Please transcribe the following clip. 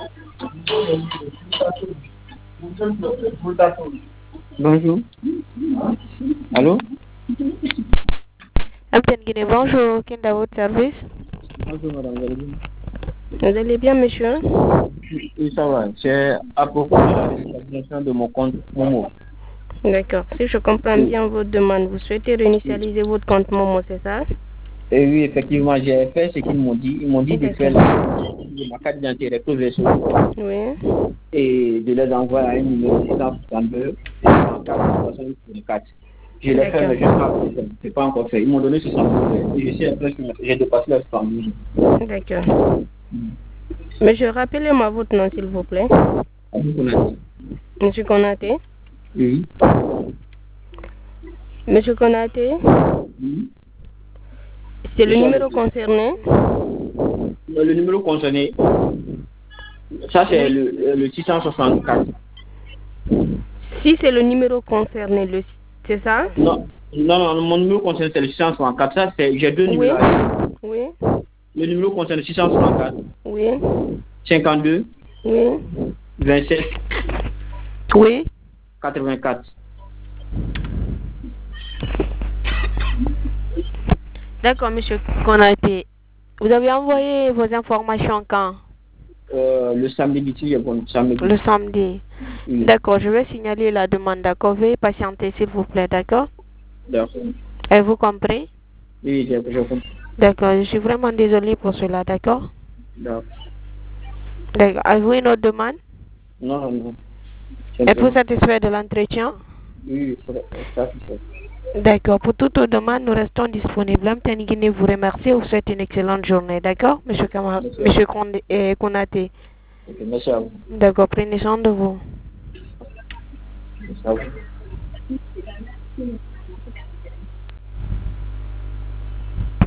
Bonjour. Allô? Amten Guinée, bonjour, quel est votre service? Bonjour madame, vous allez bien? Vous allez bien, monsieur? Oui, ça va. C'est à propos de la réinitialisation de mon compte Momo. D'accord. Si je comprends Oui. bien votre demande, vous souhaitez réinitialiser votre compte Momo, c'est ça? Et oui, effectivement, j'ai fait ce qu'ils m'ont dit. Ils m'ont dit de faire ma carte d'identité recto verso Oui. et de les envoyer à un numéro 662 64. Je l'ai fait, mais je n'ai pas encore fait. Ils m'ont donné 72 et je suis un peu sûr, j'ai dépassé les 72. D'accord. Monsieur, rappelez-moi votre nom, s'il vous plaît. Monsieur Konaté. Oui. Monsieur Konaté. Oui. C'est le numéro concerné? Le numéro concerné, ça c'est le 664. Si c'est le numéro concerné, c'est ça? Non, mon numéro concerné c'est le 664. Ça c'est, j'ai deux numéros. Oui. Le numéro concerné 664. Oui. 52. Oui. 27. Oui. 84. D'accord, monsieur Konaté. Vous avez envoyé vos informations quand? Le samedi, samedi. Le samedi. Oui. D'accord, je vais signaler la demande, d'accord? Veuillez patienter, s'il vous plaît, d'accord? D'accord. Avez-vous compris? Oui, j'ai compris. D'accord, je suis vraiment désolée pour cela, d'accord? D'accord. D'accord. Avez-vous une autre demande? Non. Êtes-vous satisfait de l'entretien? Oui, satisfait. D'accord. Pour toute autre demande, nous restons disponibles. Amten Guinée vous remercie et vous souhaite une excellente journée. D'accord, monsieur Konaté? Ok, merci à vous. D'accord, prenez soin de vous. Merci à vous.